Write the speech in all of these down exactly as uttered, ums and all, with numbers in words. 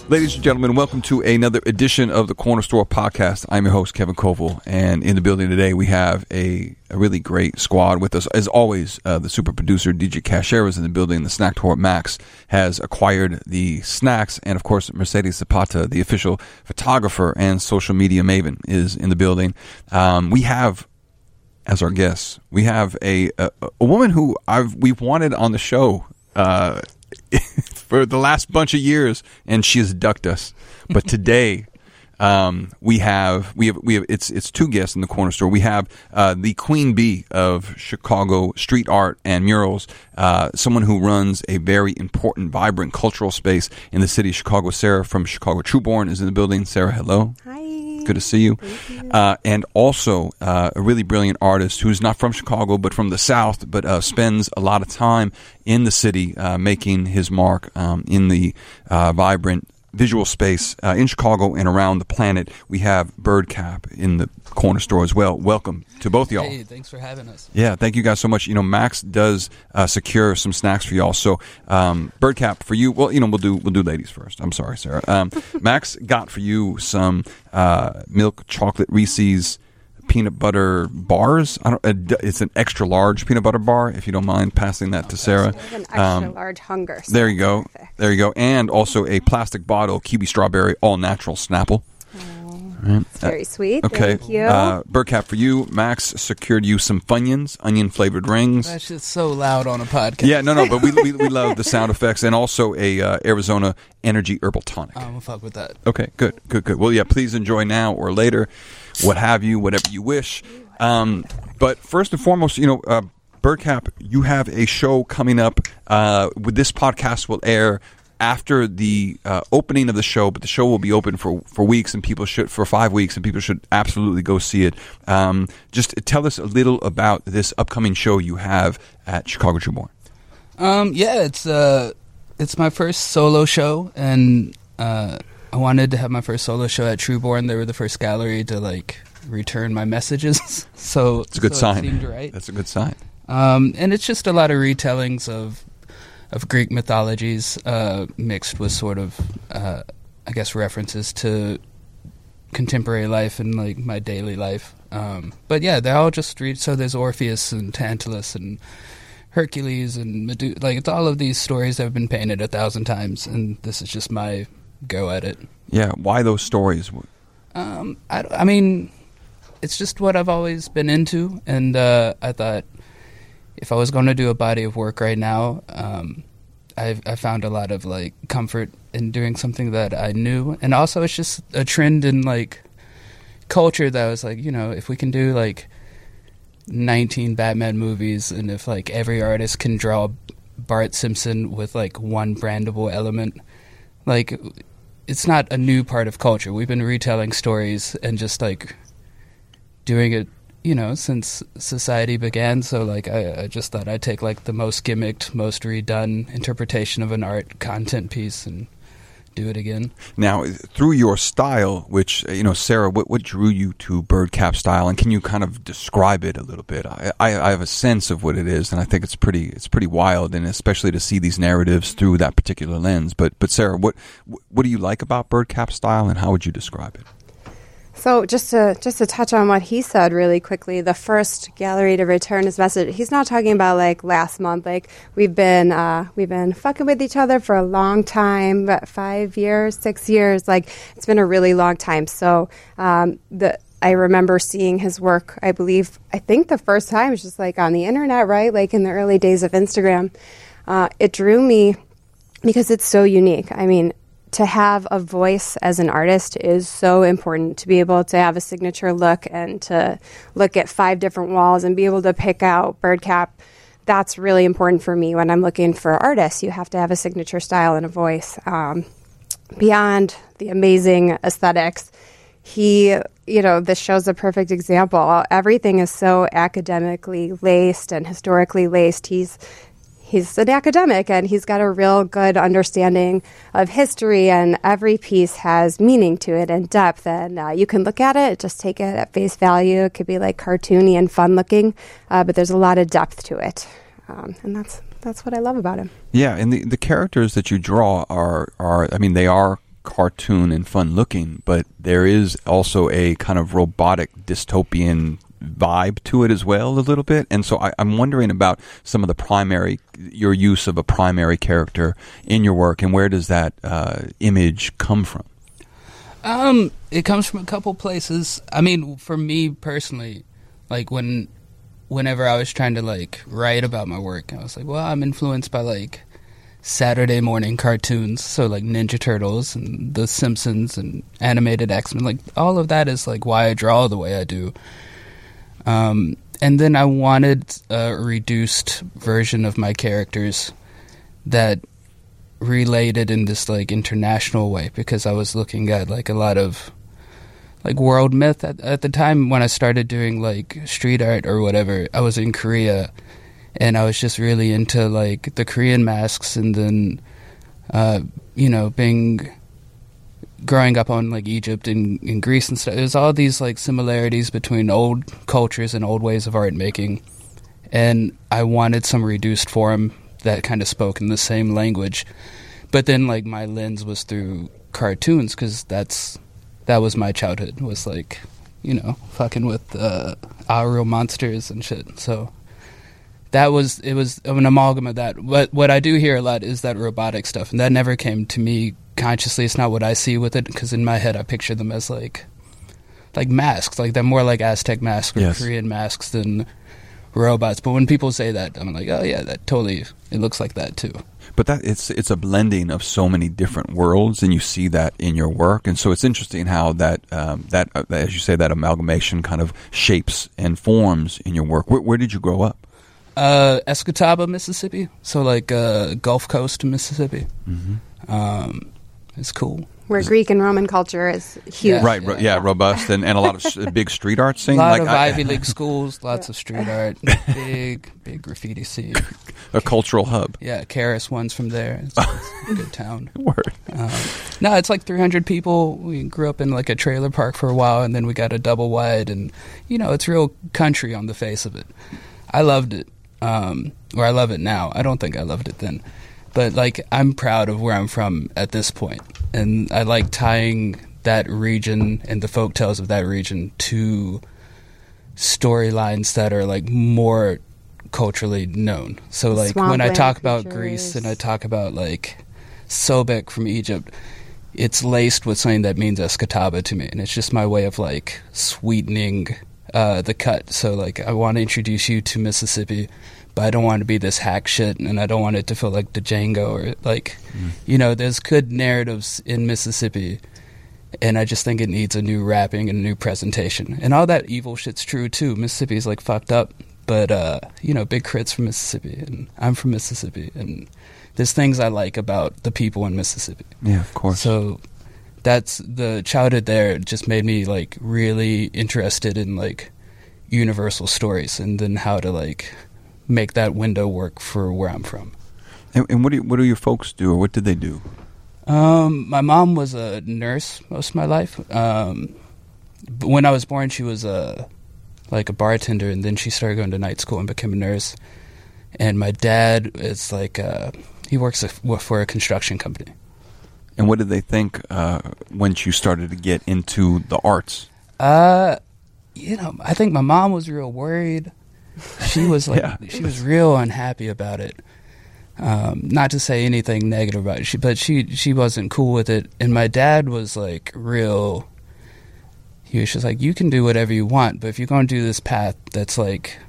Ladies and gentlemen, welcome to another edition of the Corner Store Podcast. I'm your host, Kevin Koval, and in the building today we have a, a really great squad with us. As always, uh, the super producer, D J Cashera, is in the building. The snack tour, Max, has acquired the snacks, and of course, Mercedes Zapata, the official photographer and social media maven, is in the building. Um, we have, as our guests, we have a, a, a woman who I've we've wanted on the show uh for the last bunch of years, and she has ducked us. But today, um, we have we have we have it's it's two guests in the Corner Store. We have uh, the Queen Bee of Chicago street art and murals, uh, someone who runs a very important, vibrant cultural space in the city of Chicago. Sarah from Chicago Trueborn is in the building. Sarah, hello. Hi. Good to see you. you. Uh, and also uh, a really brilliant artist who's not from Chicago but from the South, but uh, spends a lot of time in the city uh, making his mark um, in the uh, vibrant visual space uh, in Chicago and around the planet. We have Birdcap in the Corner Store as well. Welcome to both of y'all. Hey, thanks for having us. Yeah, thank you guys so much. You know, Max does uh, secure some snacks for y'all. So, um, Birdcap, for you, well, you know, we'll do we'll do ladies first. I'm sorry, Sarah. Um, Max got for you some uh, milk chocolate Reese's peanut butter bars. I don't. Uh, it's an extra large peanut butter bar. If you don't mind passing that to Sarah. An extra um, large hunger. So there you go. perfect. There you go. And also a plastic bottle kiwi strawberry all natural Snapple. Right. It's very sweet. Okay. Thank you. Uh, Birdcap, for you, Max secured you some Funyuns, onion-flavored rings. That shit's so loud on a podcast. Yeah, no, no, but we we, we love the sound effects, and also a uh, Arizona Energy Herbal Tonic. I'm gonna fuck with that. Okay, good, good, good. Well, yeah, please enjoy now or later, what have you, whatever you wish. Um, but first and foremost, you know, uh, Birdcap, you have a show coming up. Uh, with this podcast will air after the uh, opening of the show, but the show will be open for, for weeks, and people should for five weeks, and people should absolutely go see it. Um, just tell us a little about this upcoming show you have at Chicago Trueborn. Um, yeah, it's uh, it's my first solo show, and uh, I wanted to have my first solo show at Trueborn. They were the first gallery to like return my messages, so it's a good so sign. It seemed right. That's a good sign. Um, and it's just a lot of retellings of. of Greek mythologies uh, mixed with sort of, uh, I guess, references to contemporary life and like my daily life. Um, but yeah, they're all just read. So there's Orpheus and Tantalus and Hercules and Medusa. Like it's all of these stories that have been painted a thousand times, and this is just my go at it. Yeah, why those stories? Um, I, I mean, it's just what I've always been into, and uh, I thought. If I was going to do a body of work right now, um, I I found a lot of like comfort in doing something that I knew, and also it's just a trend in like culture that was like, you know, if we can do like nineteen Batman movies, and if like every artist can draw Bart Simpson with like one brandable element, like it's not a new part of culture. We've been retelling stories and just like doing it. You know, since society began, so like I, I just thought I'd take like the most gimmicked, most redone interpretation of an art content piece and do it again. Now, through your style, which, you know, Sarah, what, what drew you to Birdcap style, and can you kind of describe it a little bit? I, I, I have a sense of what it is, and I think it's pretty it's pretty wild, and especially to see these narratives through that particular lens. But but Sarah, what what do you like about Birdcap style, and how would you describe it? So just to just to touch on what he said really quickly, the first gallery to return his message. He's not talking about like last month. Like we've been uh, we've been fucking with each other for a long time, but five years, six years. Like it's been a really long time. So um, the I remember seeing his work. I believe I think the first time was just like on the internet, right? Like in the early days of Instagram. Uh, it drew me because it's so unique. I mean. To have a voice as an artist is so important, to be able to have a signature look and to look at five different walls and be able to pick out Birdcap. That's really important for me when I'm looking for artists. You have to have a signature style and a voice. Um, beyond the amazing aesthetics, he, you know, this show's a perfect example. Everything is so academically laced and historically laced. He's He's an academic, and he's got a real good understanding of history, and every piece has meaning to it and depth, and uh, you can look at it, just take it at face value. It could be like cartoony and fun-looking, uh, but there's a lot of depth to it, um, and that's that's what I love about him. Yeah, and the, the characters that you draw are, are, I mean, they are cartoon and fun looking, but there is also a kind of robotic dystopian vibe to it as well, a little bit. And so I, I'm wondering about some of the primary, your use of a primary character in your work, and where does that uh, image come from? Um, it comes from a couple places. I mean, for me personally, like when, whenever I was trying to like write about my work, I was like, well, I'm influenced by like Saturday morning cartoons, so like Ninja Turtles and The Simpsons and animated X-Men. Like all of that is like why I draw the way I do. Um, and then I wanted a reduced version of my characters that related in this like international way, because I was looking at like a lot of like world myth at, at the time when I started doing like street art or whatever. I was in Korea, and I was just really into like the Korean masks, and then uh, you know, being growing up on like Egypt and, and Greece and stuff. There's all these like similarities between old cultures and old ways of art making, and I wanted some reduced form that kind of spoke in the same language. But then like my lens was through cartoons, because that's that was my childhood, was like, you know, fucking with uh, our real monsters and shit. So that was, it was an amalgam of that. What what I do hear a lot is that robotic stuff, and that never came to me consciously. It's not what I see with it, because in my head I picture them as like like masks, like they're more like Aztec masks or yes. Korean masks than robots. But when people say that, I'm like, oh yeah, that totally, it looks like that too. But that it's it's a blending of so many different worlds, and you see that in your work. And so it's interesting how that um, that uh, as you say, that amalgamation kind of shapes and forms in your work. Where, where did you grow up? Uh, Escataba, Mississippi. So like uh, Gulf Coast, Mississippi. Mm-hmm. Um, it's cool. Where it's, Greek and Roman culture is huge. Yeah, right, yeah, yeah, robust, and, and a lot of sh- big street art scene. A lot like of I, Ivy League schools, lots yeah. of street art, big, big graffiti scene. A cultural hub. Yeah, Karis one's from there. It's, it's a good town. Word. Um, no, it's like three hundred people. We grew up in like a trailer park for a while, and then we got a double wide, and, you know, it's real country on the face of it. I loved it, um, or I love it now. I don't think I loved it then. But, like, I'm proud of where I'm from at this point. And I like tying that region and the folktales of that region to storylines that are, like, more culturally known. So, like, when I talk about creatures. Greece and I talk about, like, Sobek from Egypt, it's laced with something that means Escataba to me. And it's just my way of, like, sweetening uh, the cut. So, like, I want to introduce you to Mississippi, but I don't want to be this hack shit, and I don't want it to feel like Django or like, mm. you know, there's good narratives in Mississippi, and I just think it needs a new wrapping and a new presentation. And all that evil shit's true too. Mississippi's like fucked up, but uh, you know, Big Crit's from Mississippi, and I'm from Mississippi, and there's things I like about the people in Mississippi. Yeah, of course. So that's the childhood there just made me like really interested in like universal stories, and then how to like make that window work for where I'm from. And, and what do you, what do your folks do, or what did they do? Um, my mom was a nurse most of my life. Um, but when I was born, she was a like a bartender, and then she started going to night school and became a nurse. And my dad is like uh, he works for a construction company. And what did they think uh, once you started to get into the arts? Uh, you know, I think my mom was real worried. She was like, yeah. she was real unhappy about it. Um, not to say anything negative about it, she, but she she wasn't cool with it. And my dad was like real. He was just like, you can do whatever you want, but if you're going to do this path that's like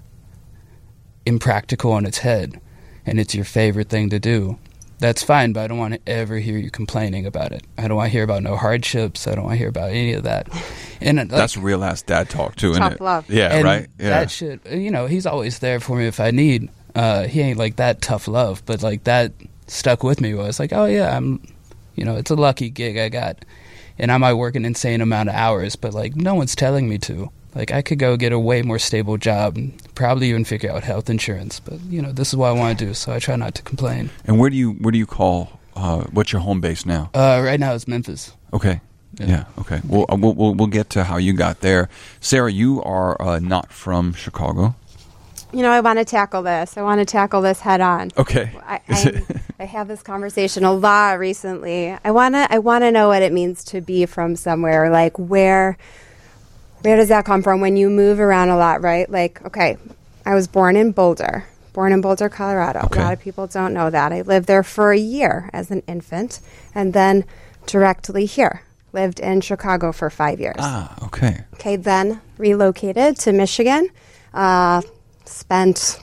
impractical on its head, and it's your favorite thing to do, that's fine. But I don't want to ever hear you complaining about it. I don't want to hear about no hardships. I don't want to hear about any of that. And like, that's real ass dad talk too, isn't tough it? Love. Yeah, and right. Yeah, that shit. You know, he's always there for me if I need. Uh, he ain't like that tough love, but like that stuck with me. Where I was like, oh yeah, I'm. You know, it's a lucky gig I got, and I might work an insane amount of hours, but like no one's telling me to. Like I could go get a way more stable job and probably even figure out health insurance. But you know, this is what I want to do, so I try not to complain. And where do you where do you call? Uh, what's your home base now? Uh, right now it's Memphis. Okay. Yeah. yeah okay. Well, uh, we'll, we'll we'll get to how you got there. Sarah, you are uh, not from Chicago. you know, I want to tackle this. I want to tackle this head on. Okay. I, I, I have this conversation a lot recently. I want to I want to know what it means to be from somewhere. Like, where where does that come from when you move around a lot, right? Like, okay, I was born in Boulder, born in Boulder, Colorado. Okay. A lot of people don't know that. I lived there for a year as an infant and then directly here. Lived in Chicago for five years. Ah, okay. Okay, then relocated to Michigan. Uh, spent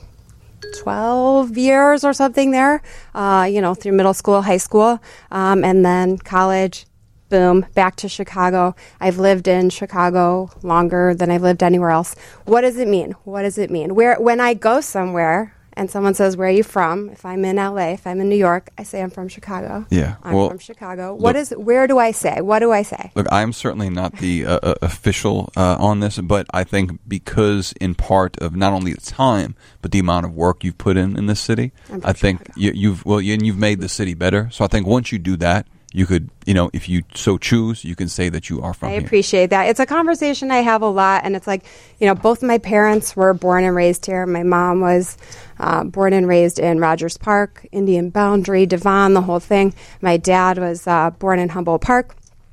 twelve years or something there, uh, you know, through middle school, high school, um, and then college, boom, back to Chicago. I've lived in Chicago longer than I've lived anywhere else. What does it mean? What does it mean? Where when I go somewhere and someone says, where are you from? If I'm in L A, if I'm in New York, I say I'm from Chicago. Yeah. I'm well, from Chicago. look, What is, where do I say? What do I say? Look, I'm certainly not the uh, uh, official uh, on this, but I think because in part of not only the time, but the amount of work you've put in in this city, I think you, you've, well, you, and you've made the city better. So I think once you do that, you could, you know, if you so choose, you can say that you are from I here. appreciate that. It's a conversation I have a lot, and it's like, you know, both my parents were born and raised here. My mom was uh, born and raised in Rogers Park, Indian Boundary, Devon, the whole thing. My dad was uh, born in Humboldt Park,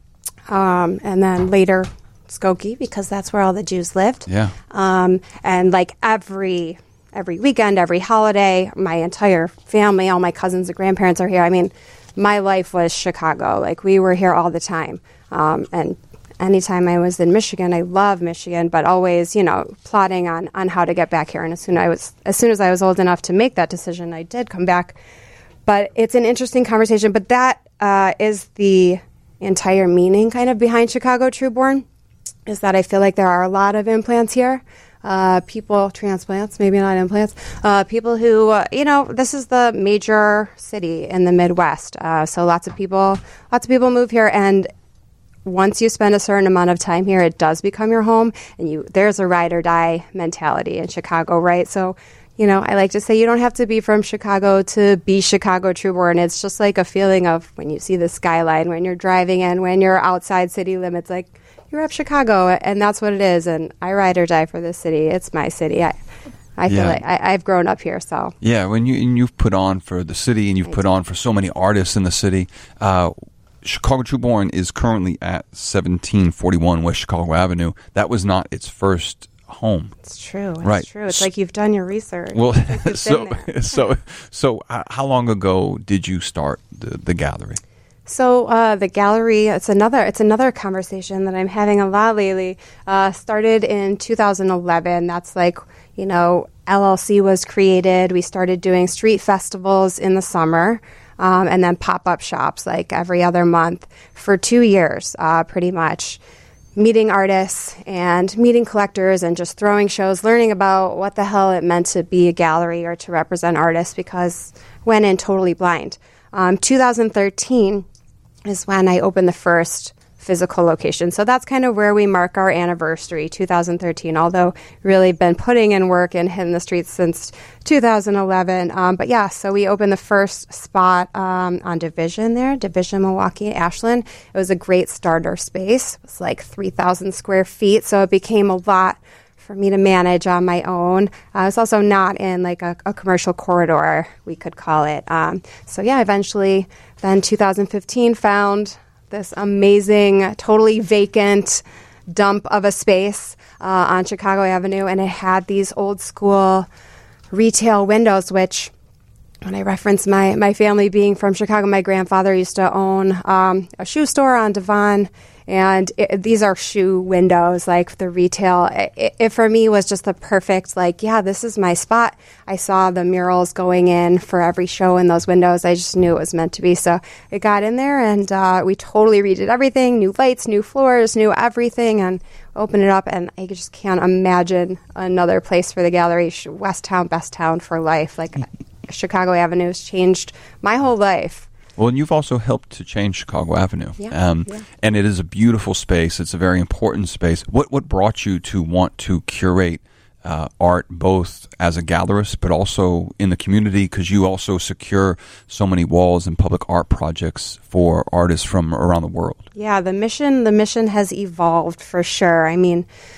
um, and then later Skokie, because that's where all the Jews lived. Yeah. Um, and like every every weekend, every holiday, my entire family, all my cousins and grandparents are here. I mean, my life was Chicago. Like, we were here all the time. Um, and anytime I was in Michigan, I love Michigan, but always, you know, plotting on, on how to get back here. And as soon, I was, as soon as I was old enough to make that decision, I did come back. But it's an interesting conversation. But that uh, is the entire meaning kind of behind Chicago Trueborn, is that I feel like there are a lot of implants here. Uh, people, transplants, maybe not implants, uh, people who, uh, you know, this is the major city in the Midwest. Uh, so lots of people, lots of people move here. And once you spend a certain amount of time here, it does become your home. And you, there's a ride or die mentality in Chicago, right? So, you know, I like to say you don't have to be from Chicago to be Chicago Trueborn. It's just like a feeling of when you see the skyline, when you're driving in, when you're outside city limits, like, you're up Chicago, and that's what it is. And I ride or die for this city. It's my city. I, I feel Yeah. like I, I've grown up here. So Yeah, when you and you've put on for the city, and you've put on for so many artists in the city. Uh, Chicago Trueborn is currently at seventeen forty-one West Chicago Avenue. That was not its first home. it's true. It's Right. true. It's like you've done your research. Well, It's like you've so been there. so so uh, how long ago did you start the, the gallery? So uh, the gallery, it's another it's another conversation that I'm having a lot lately. Uh, started in two thousand eleven. That's like, you know, L L C was created. We started doing street festivals in the summer, um, and then pop-up shops like every other month for two years, uh, pretty much. Meeting artists and meeting collectors and just throwing shows, learning about what the hell it meant to be a gallery or to represent artists, because went in totally blind. Um, two thousand thirteen is when I opened the first physical location. So that's kind of where we mark our anniversary, two thousand thirteen, although really been putting in work and hitting the streets since two thousand eleven. Um, but yeah, so we opened the first spot um, on Division there, Division, Milwaukee, Ashland. It was a great starter space. It was like three thousand square feet, so it became a lot for me to manage on my own. Uh, it's also not in like a, a commercial corridor, we could call it. Um, so yeah, eventually, then two thousand fifteen found this amazing, totally vacant dump of a space uh, on Chicago Avenue, and it had these old school retail windows, which when I reference my, my family being from Chicago, my grandfather used to own um, a shoe store on Devon, and it, these are shoe windows, like the retail. It, it for me was just the perfect, like, yeah, this is my spot. I saw the murals going in for every show in those windows. I just knew it was meant to be. So it got in there, and uh, we totally redid everything, new lights, new floors, new everything, and opened it up. And I just can't imagine another place for the gallery. West Town, best town for life. Like, Chicago Avenue has changed my whole life. Well, and you've also helped to change Chicago Avenue. Yeah, um, yeah. And it is a beautiful space. It's a very important space. What what brought you to want to curate uh, art both as a gallerist but also in the community? Because you also secure so many walls and public art projects for artists from around the world. Yeah, the mission the mission has evolved for sure. I mean,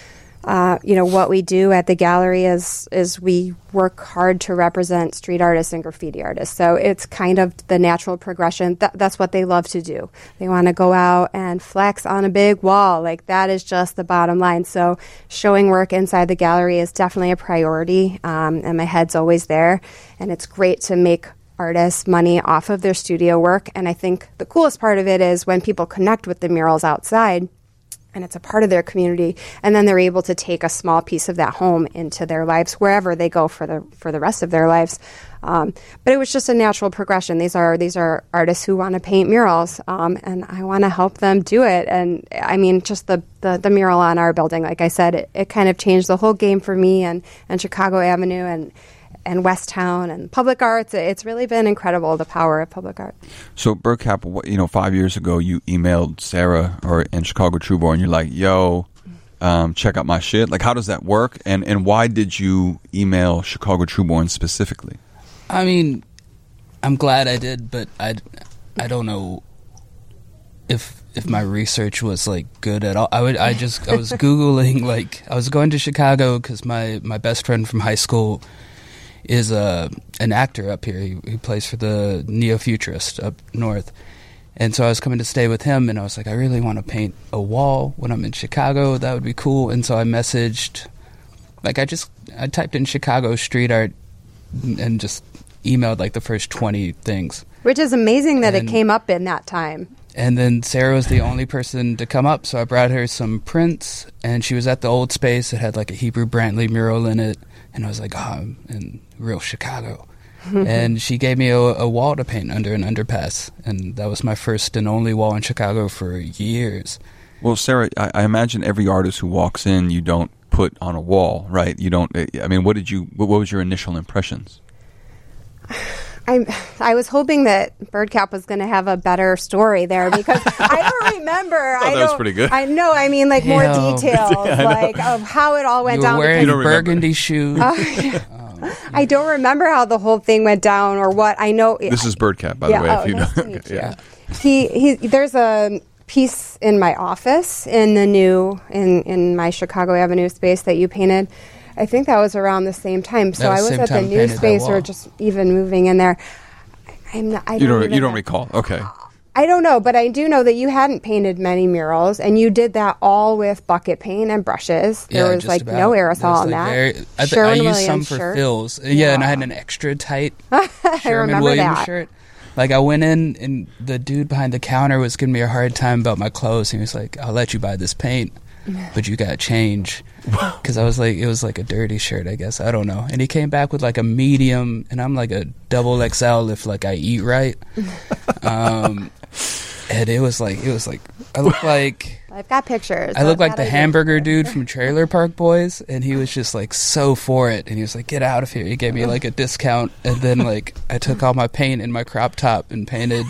uh, you know, what we do at the gallery is is we work hard to represent street artists and graffiti artists. So it's kind of the natural progression. Th- that's what they love to do. They want to go out and flex on a big wall. Like, that is just the bottom line. So showing work inside the gallery is definitely a priority, um, and my head's always there. And it's great to make artists money off of their studio work. And I think the coolest part of it is when people connect with the murals outside, and it's a part of their community, and then they're able to take a small piece of that home into their lives wherever they go for the for the rest of their lives. Um, but it was just a natural progression. These are these are artists who want to paint murals, um, and I want to help them do it. And I mean, just the, the, the mural on our building, like I said, it, it kind of changed the whole game for me, and, and Chicago Avenue and and West Town and public arts. It's really been incredible, the power of public art. So, Birdcap, what- you know, five years ago, you emailed Sarah or in Chicago True and you're like, yo, um, check out my shit. Like, how does that work? And and why did you email Chicago True specifically? I mean, I'm glad I did, but I, I don't know if if my research was like good at all. I would I just I was Googling, like, I was going to Chicago because my, my best friend from high school is a an actor up here. He, he plays for the Neo-Futurist up north. And so I was coming to stay with him, and I was like, I really want to paint a wall when I'm in Chicago. That would be cool. And so I messaged, like, I just, I typed in Chicago street art and just emailed, like, the first twenty things. Which is amazing that And- it came up in that time. And then Sarah was the only person to come up, so I brought her some prints, and she was at the old space. It had, like, a Hebrew Brantley mural in it. And I was like, oh, I'm in real Chicago. And she gave me a, a wall to paint under an underpass. And that was my first and only wall in Chicago for years. Well, Sarah, I, I imagine every artist who walks in, you don't put on a wall, right? You don't, I mean, what did you, what was your initial impressions? I I was hoping that Birdcap was going to have a better story there, because I don't remember. I that don't, was pretty good. I know. I mean, like, more Yeah. details, Yeah, I know. like, of how it all went You were down. wearing You don't remember. burgundy shoes. I don't remember how the whole thing went down or what. I know. This is Birdcap, by yeah, the way. oh, if you nice know. to meet Okay, you. yeah. He he. There's a piece in my office in the new in in my Chicago Avenue space that you painted. I think that was around the same time. So That was I was same at the time new painted that space, or wall. just even moving in there. I'm not, I You don't, even you don't know. recall. Okay. I don't know, but I do know that you hadn't painted many murals, and you did that all with bucket paint and brushes. There Yeah, was just like about. no There aerosol was, in like, that. very- I, th- I Sherwin used some Williams for shirt. fills. Yeah, and I had Yeah. an extra tight I Sherman remember Williams that. shirt. Like, I went in, and the dude behind the counter was giving me a hard time about my clothes. He was like, I'll let you buy this paint, but you got to change. Because I was like, it was like a dirty shirt, I guess. I don't know. And he came back with like a medium, and I'm like a double X L if like I eat right. Um, and it was like, it was like, I look like... I've got pictures. I look I've like got the it. hamburger dude from Trailer Park Boys, and he was just like so for it, and he was like, get out of here. He gave me like a discount, and then like I took all my paint in my crop top and painted,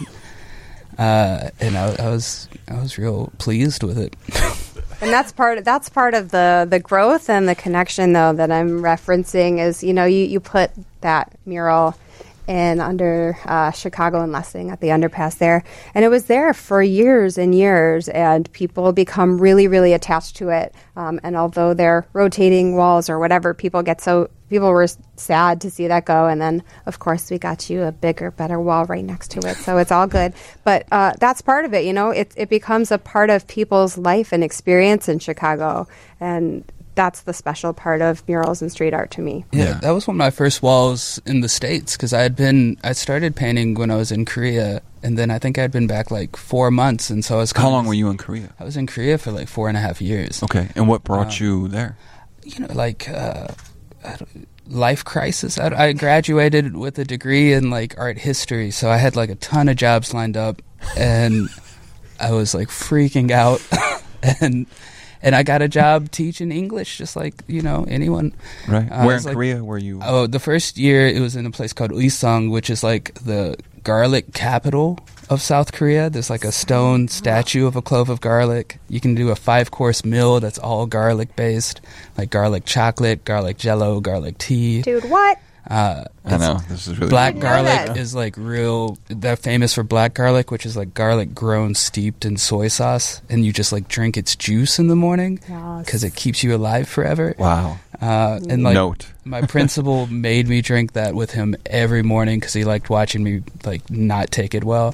uh, and I, I was I was real pleased with it. And that's part. That's part of the the growth and the connection, though, that I'm referencing. Is, you know, you you put that mural in under uh, Chicago and Lessing at the underpass there, and it was there for years and years, and people become really, really attached to it. Um, and although they're rotating walls or whatever, people get so people were sad to see that go. And then, of course, we got you a bigger, better wall right next to it, so it's all good. But uh, that's part of it, you know. It it becomes a part of people's life and experience in Chicago, and that's the special part of murals and street art to me. Yeah, Yeah. that was one of my first walls in the States, because I had been I started painting when I was in Korea, and then I think I'd been back like four months, and so I was. How long were you in Korea? I was in Korea for like four and a half years. Okay. And what brought Um, you there? You know, like uh, I don't- life crisis. I, I graduated with a degree in like art history, so I had like a ton of jobs lined up, and I was like freaking out, and and I got a job teaching English, just like, you know, anyone. Right. Uh, Where in it's like- Korea were you? Oh, the first year it was in a place called Uiseong, which is like the garlic capital of South Korea. There's like a stone statue of a clove of garlic. You can do a five-course meal that's all garlic-based, like garlic chocolate, garlic jello, garlic tea. Dude, what? Uh, I know this is really black cool. garlic that. is like real. They're famous for black garlic, which is like garlic grown steeped in soy sauce, and you just like drink its juice in the morning Yes. because it keeps you alive forever. Wow. Uh, and like Note. my principal made me drink that with him every morning because he liked watching me like not take it well.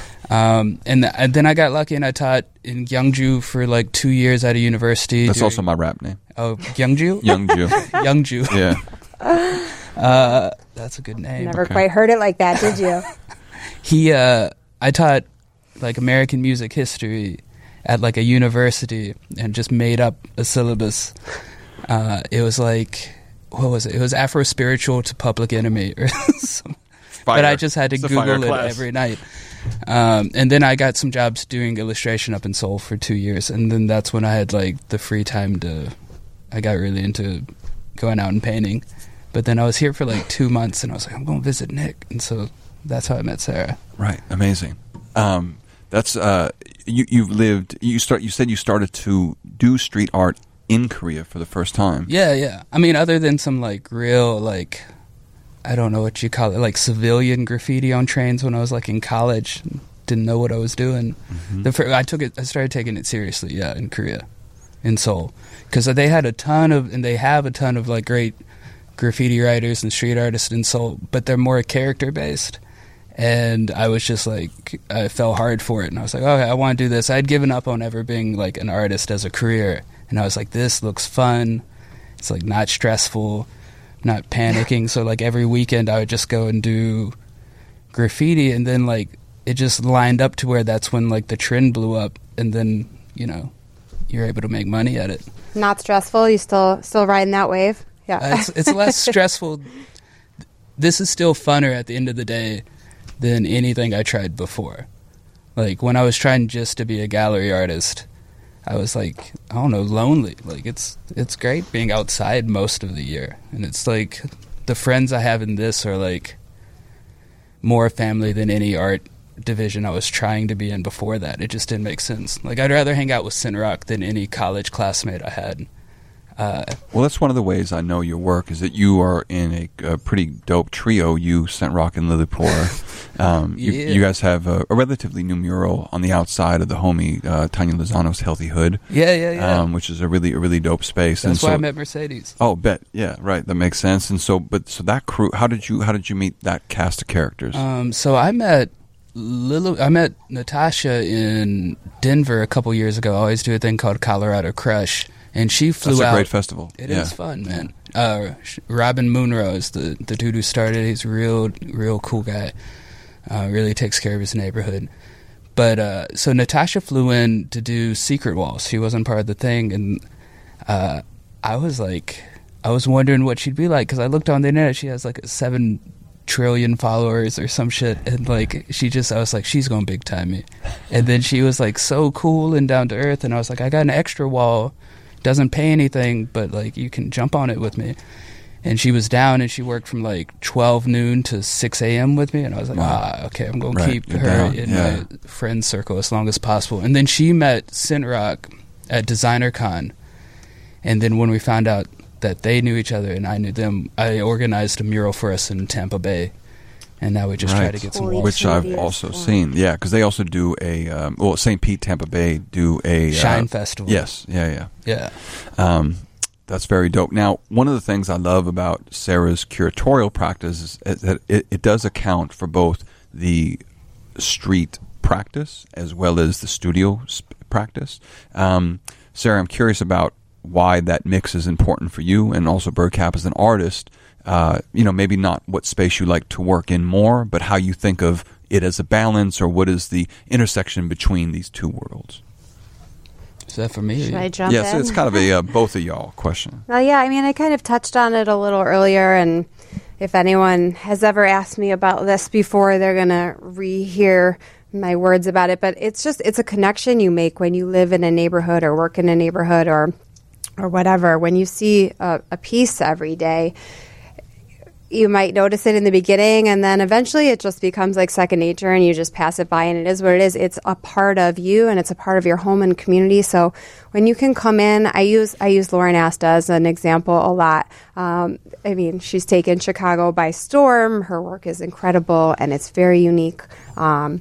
Um, and, th- and then I got lucky and I taught in Gyeongju for like two years at a university. That's doing- also my rap name. oh Gyeongju, Young Jew. Gyeongju. Yeah. Uh, that's a good name. Never Okay. quite heard it like that, did you? He, uh, I taught like American music history at like a university and just made up a syllabus. Uh, it was like, what was it? It was Afro Spiritual to Public Enemy or something. But I just had to It's a fire Google it class. every night. Um, and then I got some jobs doing illustration up in Seoul for two years. And then that's when I had like the free time to, I got really into going out and painting. But then I was here for like two months and I was like, I'm going to visit Nick. And so that's how I met Sarah. Right. Amazing. Um, that's uh, you. You've lived. You start. You said you started to do street art in Korea for the first time. Yeah, yeah. I mean, other than some like real, like, I don't know what you call it, like civilian graffiti on trains when I was like in college, didn't know what I was doing. Mm-hmm. The fir- I took it, I started taking it seriously, yeah, in Korea, in Seoul, because they had a ton of, and they have a ton of like great graffiti writers and street artists in Seoul, but they're more character based. And I was just like, I fell hard for it, and I was like, okay, I want to do this. I'd given up on ever being like an artist as a career, and I was like, this looks fun. It's like not stressful, not panicking. So like every weekend I would just go and do graffiti, and then like it just lined up to where that's when like the trend blew up, and then you know you're able to make money at it. Not stressful. You still still riding that wave? Yeah. Uh, it's, it's less stressful. This is still funner at the end of the day than anything I tried before. Like when I was trying just to be a gallery artist, I was like, I don't know, lonely. Like it's it's great being outside most of the year, and it's like the friends I have in this are like more family than any art division I was trying to be in before that. It just didn't make sense. Like I'd rather hang out with Sinrock than any college classmate I had. Uh, Well, that's one of the ways I know your work is that you are in a, a pretty dope trio. You, Scent Rock, and Lillipore. Um, you, Yeah. you guys have a, a relatively new mural on the outside of the homie uh, Tanya Lozano's Healthy Hood, yeah, yeah, yeah. um, which is a really a really dope space. That's and why so, I met Mercedes. Oh, bet, yeah, right. That makes sense. And so, but so that crew. How did you how did you meet that cast of characters? Um, so I met Lil- I met Natasha in Denver a couple years ago. I always do a thing called Colorado Crush, and she flew That's a out. great festival. It is yeah. fun, man. Uh, Sh- Robin Munro is the, the dude who started. He's a real, real cool guy. Uh, really takes care of his neighborhood. But uh, so Natasha flew in to do Secret Walls. She wasn't part of the thing, and uh, I was like, I was wondering what she'd be like because I looked on the internet. She has like a seven trillion followers or some shit, and like she just, I was like, she's going big time me. And then she was like so cool and down to earth, and I was like, I got an extra wall. Doesn't pay anything, but like you can jump on it with me. And she was down, and she worked from like twelve noon to six a.m. with me, and I was like, Wow. ah, okay, I'm going to Right, keep you're her down, in yeah. my friend circle as long as possible. And then she met Sinrock at Designer Con, and then when we found out that they knew each other and I knew them, I organized a mural for us in Tampa Bay, and now we just try Right. to get some Holy walls. Which I've Previous also one. seen. Yeah, because they also do a um, well, Saint Pete, Tampa Bay do a Shine uh, Festival. Yes, yeah, yeah. Yeah. Um, that's very dope. Now, one of the things I love about Sarah's curatorial practice is, is that it, it does account for both the street practice as well as the studio sp- practice. Um, Sarah, I'm curious about why that mix is important for you, and also Birdcap as an artist. Uh, you know, maybe not what space you like to work in more, but how you think of it as a balance, or what is the intersection between these two worlds. Is that for me? Should I jump Yes, in? it's kind of a uh, both of y'all question. Well, yeah, I mean, I kind of touched on it a little earlier, and if anyone has ever asked me about this before, they're going to rehear my words about it. But it's just, it's a connection you make when you live in a neighborhood or work in a neighborhood or or whatever. When you see a, a piece every day, you might notice it in the beginning, and then eventually it just becomes like second nature, and you just pass it by, and it is what it is. It's a part of you, and it's a part of your home and community. So when you can come in, I use I use Lauren Asta as an example a lot. Um, I mean, she's taken Chicago by storm. Her work is incredible, and it's very unique. Um,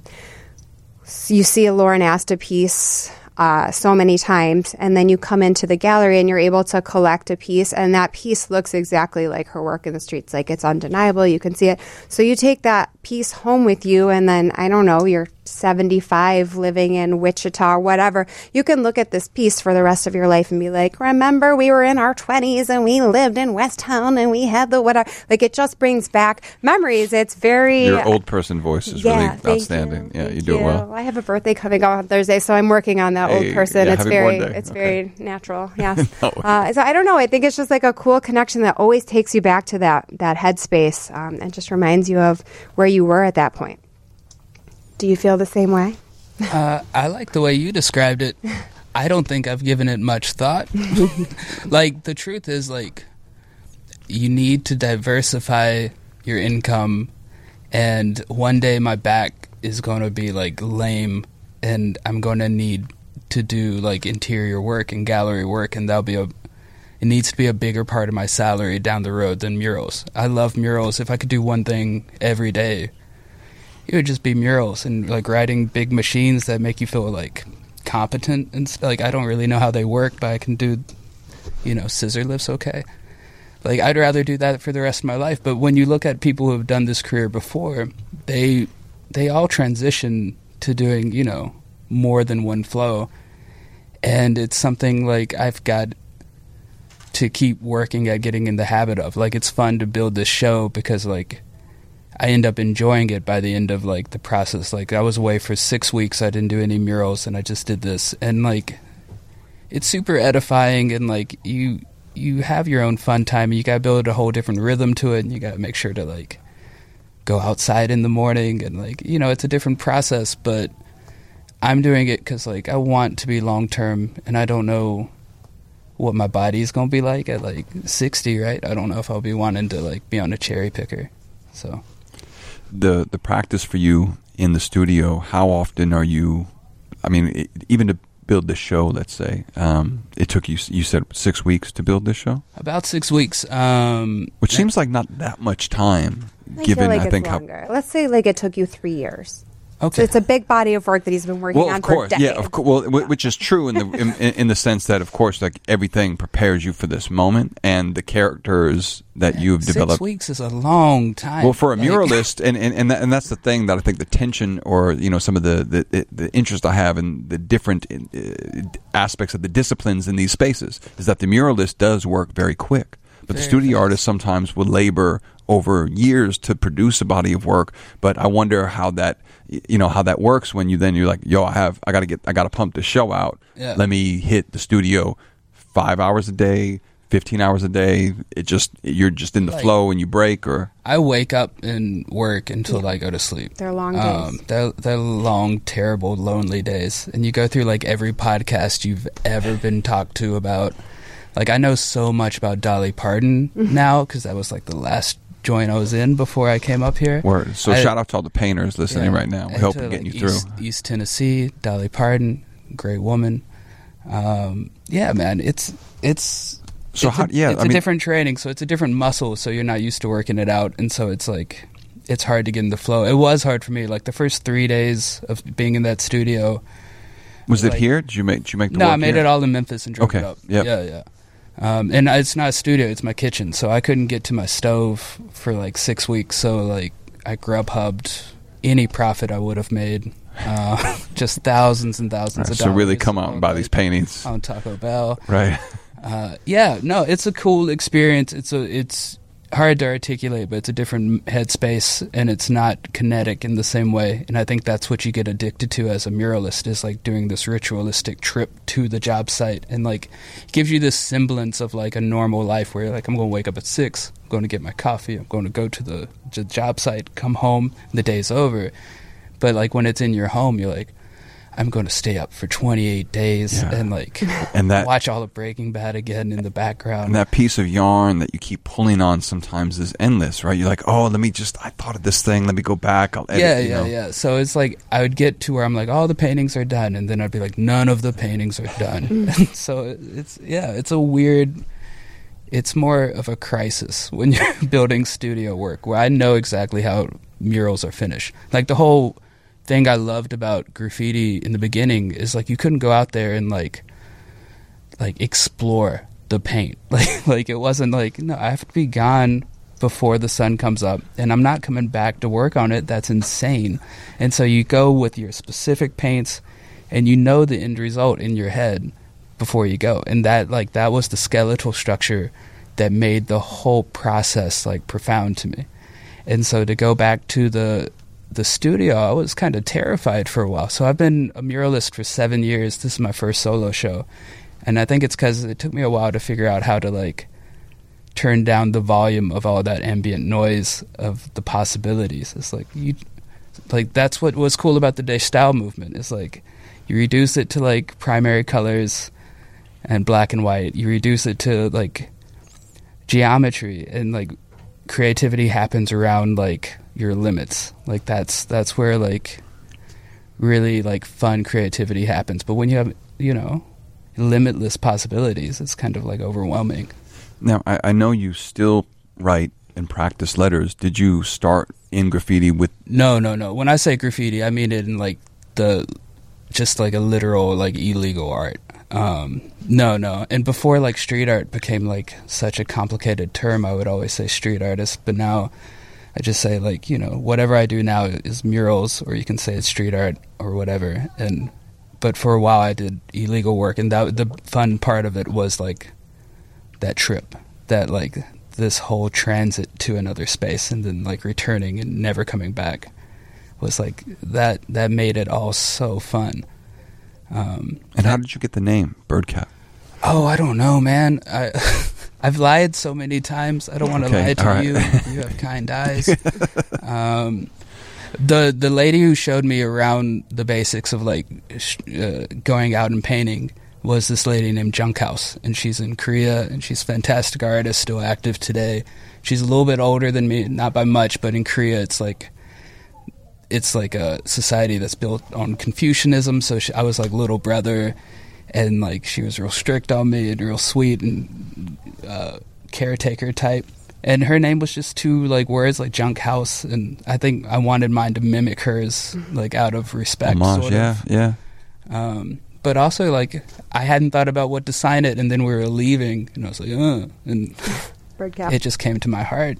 you see a Lauren Asta piece Uh, so many times, and then you come into the gallery and you're able to collect a piece, and that piece looks exactly like her work in the streets. Like, it's undeniable. You can see it. So you take that piece home with you, and then, I don't know, you're seventy-five living in Wichita or whatever. You can look at this piece for the rest of your life and be like, remember we were in our twenties and we lived in West Town and we had the whatever. Like, it just brings back memories. It's very... Your old person voice is yeah, really outstanding. You. Yeah, Thank you do you. it well. I have a birthday coming up on Thursday, so I'm working on that Hey, old person. yeah, it's happy very, birthday. it's Okay. very natural. Yes. No. uh, so I don't know. I think it's just like a cool connection that always takes you back to that that headspace, um, and just reminds you of where you were at that point. Do you feel the same way? Uh, I like the way you described it. I don't think I've given it much thought. Like, the truth is, like, you need to diversify your income, and one day my back is going to be, like, lame, and I'm going to need to do, like, interior work and gallery work, and that'll be a... It needs to be a bigger part of my salary down the road than murals. I love murals. If I could do one thing every day, it would just be murals and like riding big machines that make you feel like competent and st- like I don't really know how they work, but I can do, you know, scissor lifts okay. Like, I'd rather do that for the rest of my life. But when you look at people who have done this career before, they they all transition to doing, you know, more than one flow, and it's something like I've got to keep working at getting in the habit of. Like, it's fun to build this show because like I end up enjoying it by the end of like the process. Like, I was away for six weeks. I didn't do any murals, and I just did this. And like, it's super edifying, and like you you have your own fun time, and you gotta build a whole different rhythm to it, and you gotta make sure to like go outside in the morning, and like, you know, it's a different process. But I'm doing it because like I want to be long term, and I don't know what my body's gonna be like at like sixty, right? I don't know if I'll be wanting to like be on a cherry picker. So. The the practice for you in the studio, how often are you, I mean, it, even to build this show, let's say, um, it took you, you said six weeks to build this show? About six weeks. Um, Which seems like not that much time, I given, feel like I it's think, how... longer. Let's say like it took you three years. Okay. So it's a big body of work that he's been working Well, on of course, for decades. yeah, of course. Well, w- which is true in the in, in the sense that, of course, like everything prepares you for this moment, and the characters that you've Six developed. weeks is a long time. Well, for a Like- muralist, and and and, that, and that's the thing that I think the tension, or you know, some of the the, the interest I have in the different uh, aspects of the disciplines in these spaces is that the muralist does work very quick, but the Very studio fast. artist sometimes will labor over years to produce a body of work. But I wonder how that, you know, how that works when you then you're like, yo, I have, I gotta get, I gotta pump this show out. Yeah. Let me hit the studio five hours a day, fifteen hours a day. It just, you're just in the Like- flow and you break, or I wake up and work until I go to sleep. They're long days. Um, they're, they're long, terrible, lonely days. And you go through like every podcast you've ever been talked to about. Like, I know so much about Dolly Parton now because that was like the last joint I was in before I came up here. Word. So I- shout out to all the painters listening Yeah. right now. We And hope to, we're getting like, you through. East, East Tennessee, Dolly Parton, great woman. Um, yeah, man, it's it's So it's how- a, yeah, it's I a mean- different training, so it's a different muscle. So you're not used to working it out, and so it's like it's hard to get in the flow. It was hard for me. Like the first three days of being in that studio. Was it like- here? Did you make? Did you make the No, work I made here? it all in Memphis and drove Okay, it up. yep. Yeah, yeah. Um, and it's not a studio; it's my kitchen. So I couldn't get to my stove for like six weeks. So like I Grubhubbed any profit I would have made, uh, just thousands and thousands Right, of so dollars. really come out and buy on, these like, paintings, on Taco Bell. right? Uh, yeah, no, it's a cool experience. It's a it's hard to articulate, but it's a different headspace, and it's not kinetic in the same way. And I think that's what you get addicted to as a muralist, is like doing this ritualistic trip to the job site, and like it gives you this semblance of like a normal life where you're like, I'm going to wake up at six, I'm going to get my coffee, I'm going to go to the, the job site, come home, the day's over. But like when it's in your home, you're like, I'm going to stay up for twenty-eight days Yeah. and like And that watch all of Breaking Bad again in the background. and that piece of yarn that you keep pulling on sometimes is endless, right? You're like, oh, let me just, I thought of this thing. Let me go back. I'll edit, yeah, you yeah, know? yeah. So it's like I would get to where I'm like, all the paintings are done, and then I'd be like, none of the paintings are done. So it's yeah, it's a weird. It's more of a crisis when you're building studio work, where I know exactly how murals are finished. Like the whole thing I loved about graffiti in the beginning is like you couldn't go out there and like like explore the paint. Like like it wasn't like, no, I have to be gone before the sun comes up, and I'm not coming back to work on it. That's insane. And so you go with your specific paints, and you know the end result in your head before you go. And that like that was the skeletal structure that made the whole process like profound to me. And so to go back to the the studio, I was kind of terrified for a while. So I've been a muralist for seven years. This is my first solo show. And I think it's because it took me a while to figure out how to like turn down the volume of all that ambient noise of the possibilities. It's like you like that's what was cool about the Gestalt movement. It's like you reduce it to like primary colors and black and white. You reduce it to like geometry, and like creativity happens around like your limits. Like that's that's where like really like fun creativity happens. But when you have, you know, limitless possibilities, it's kind of like overwhelming. Now, I, I know you still write and practice letters. Did you start in graffiti with... No, no, no. When I say graffiti, I mean it in like the, just like a literal like illegal art. Um, no, no. And before like street art became like such a complicated term, I would always say street artist. But now I just say like, you know, whatever I do now is murals, or you can say it's street art or whatever. And but for a while I did illegal work, and that the fun part of it was like that trip, that like this whole transit to another space and then like returning and never coming back was like that that made it all so fun. Um, and how did you get the name Birdcap? Oh, I don't know, man. I I've lied so many times. I don't want to Okay, lie to all right. you. You have kind eyes. um, the the lady who showed me around the basics of like sh- uh, going out and painting was this lady named Junkhouse, and she's in Korea, and she's a fantastic artist, still active today. She's a little bit older than me, not by much, but in Korea it's like it's like a society that's built on Confucianism. So she, I was like little brother, and like she was real strict on me and real sweet and uh, caretaker type. And her name was just two like words, like Junk House, and I think I wanted mine to mimic hers, like out of respect. Homage, sort yeah, of. yeah. Um, but also like I hadn't thought about what to sign it, and then we were leaving, and I was like, uh, and Birdcap. it just came to my heart.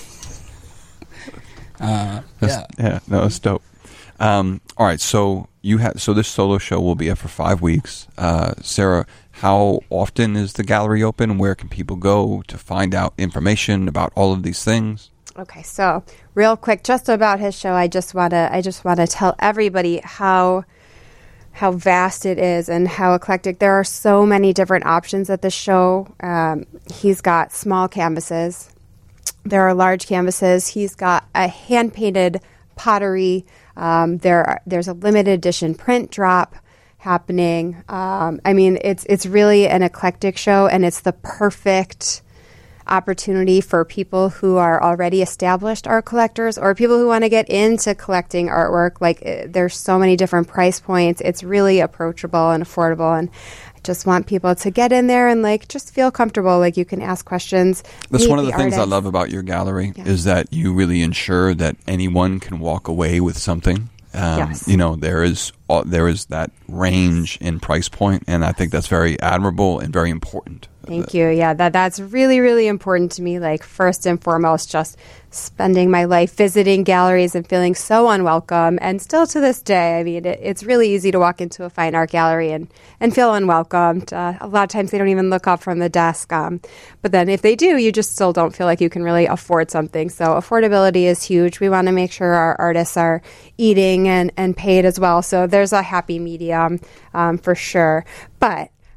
Uh, yeah. Yeah, no, it's dope. Um, all right, so you had so this solo show will be up for five weeks. Uh, Sarah, how often is the gallery open? Where can people go to find out information about all of these things? Okay, so real quick, just about his show, I just wanna I just wanna tell everybody how how vast it is and how eclectic. There are so many different options at the show. Um, he's got small canvases. There are large canvases. He's got a hand-painted pottery. Um, there, are, there's a limited edition print drop happening. Um, I mean, it's it's really an eclectic show, and it's the perfect opportunity for people who are already established art collectors or people who want to get into collecting artwork. Like, uh, there's so many different price points. It's really approachable and affordable, and I just want people to get in there and like just feel comfortable. Like, you can ask questions. That's meet one of the, things I artists. love about your gallery Yeah. is that you really ensure that anyone can walk away with something. Um, Yes. You know, there is all, there is that range in price point, and I think that's very admirable and very important. Thank you. Yeah, that that's really, really important to me. Like, first and foremost, just spending my life visiting galleries and feeling so unwelcome. And still to this day, I mean, it, it's really easy to walk into a fine art gallery and, and feel unwelcomed. Uh, a lot of times they don't even look up from the desk. Um, but then if they do, you just still don't feel like you can really afford something. So affordability is huge. We want to make sure our artists are eating and, and paid as well. So there's a happy medium um, for sure. But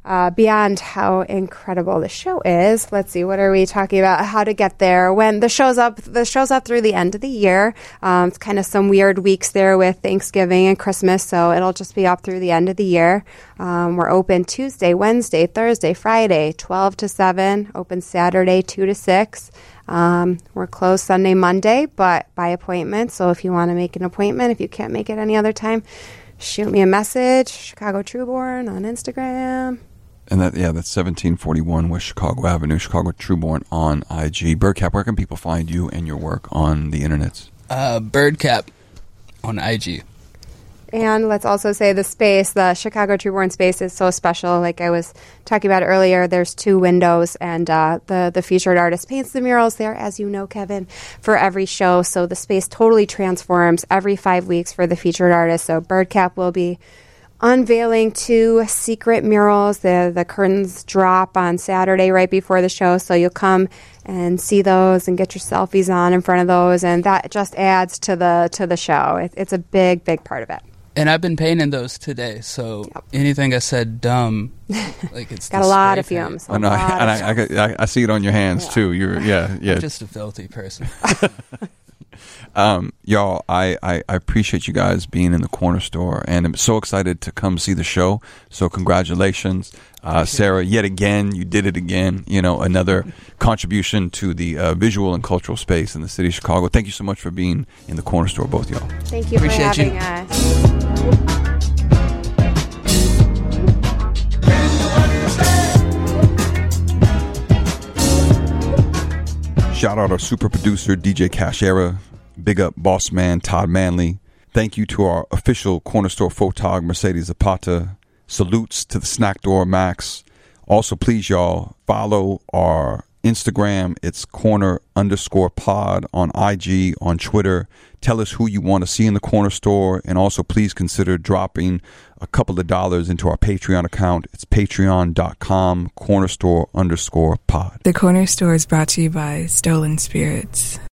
uh, beyond how incredible the show is, let's see, what are we talking about? How to get there? When the show's up, the show's up through the end of the year. Um, it's kind of some weird weeks there with Thanksgiving and Christmas, so it'll just be up through the end of the year. Um, we're open Tuesday, Wednesday, Thursday, Friday, twelve to seven. Open Saturday, two to six. Um, we're closed Sunday, Monday, but by appointment. So if you want to make an appointment, if you can't make it any other time, shoot me a message. Chicago Trueborn on Instagram. And that, yeah, that's seventeen forty-one West Chicago Avenue, Chicago Trueborn on I G. Birdcap, where can people find you and your work on the internets? Uh, Birdcap on I G. And let's also say the space, the Chicago Trueborn space is so special. Like I was talking about earlier, there's two windows, and uh, the, the featured artist paints the murals there, as you know, Kevin, for every show. So the space totally transforms every five weeks for the featured artist. So Birdcap will be unveiling two secret murals. The, the curtains drop on Saturday right before the show, so you'll come and see those and get your selfies on in front of those, and that just adds to the, to the show. It, it's a big, big part of it. And I've been painting those today, so yep. Anything I said dumb, like it's got a lot of fumes. Oh, no, I, and I, I, I see it on your hands yeah. too. You're, yeah, yeah. I'm just a filthy person. um, y'all, I, I, I appreciate you guys being in the corner store, and I'm so excited to come see the show. So congratulations, uh, Sarah. Yet again, you did it again. You know, another contribution to the uh, visual and cultural space in the city of Chicago. Thank you so much for being in the corner store, both y'all. Thank you appreciate for having you. us. Shout out our super producer, D J Cashera. Big up boss man, Todd Manley. Thank you to our official corner store photog, Mercedes Zapata. Salutes to the Snack Door, Max. Also, please, y'all, follow our Instagram. It's corner underscore pod on I G, on Twitter. Tell us who you want to see in the corner store. And also, please consider dropping a couple of dollars into our Patreon account. It's patreon.com corner store underscore pod. The corner store is brought to you by Stolen Spirits.